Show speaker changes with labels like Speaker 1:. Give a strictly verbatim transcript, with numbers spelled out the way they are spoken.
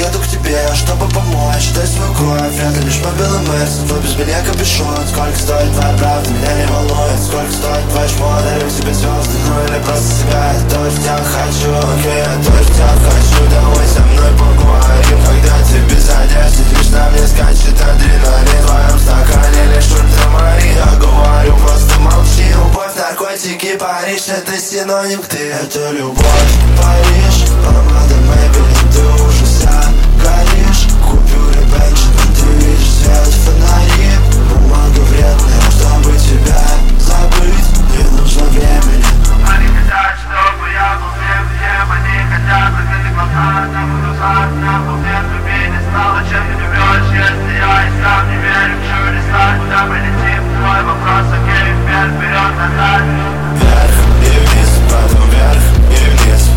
Speaker 1: еду к тебе, чтобы помочь. Дай свою кровь, вряд ли лишь по белым мерсам. Твой без меня капюшон. Сколько стоит твоя правда, меня не волнует. Сколько стоит твой шмот, дарю тебе звезды. Ну или просто себя, я тоже тебя хочу. Окей, я тоже тебя хочу. Давай со мной поговорим, когда ты без одежды. Лишь на мне скачет адреналин. В твоем стакане лишь ультрамарин. Я говорю, просто молчи. Любовь, наркотики, Париж, это синоним к ты. Это любовь, Париж, помада Maybelline, ты уже вся горишь. Купюры Benjamin, ты видишь свет в фонари. Бумага вредная, чтобы тебя забыть, не нужно времени.
Speaker 2: Они хотят, чтобы я был всем, всем. Они хотят закрыть глаза, нам глаза, нам уверен, любви не стало. Чем ты живешь, если я и сам не верю в чудеса? Куда мы летим? Твой вопрос, окей, вверх, вперед, назад.
Speaker 1: Вверх и вниз, потом вверх и вниз.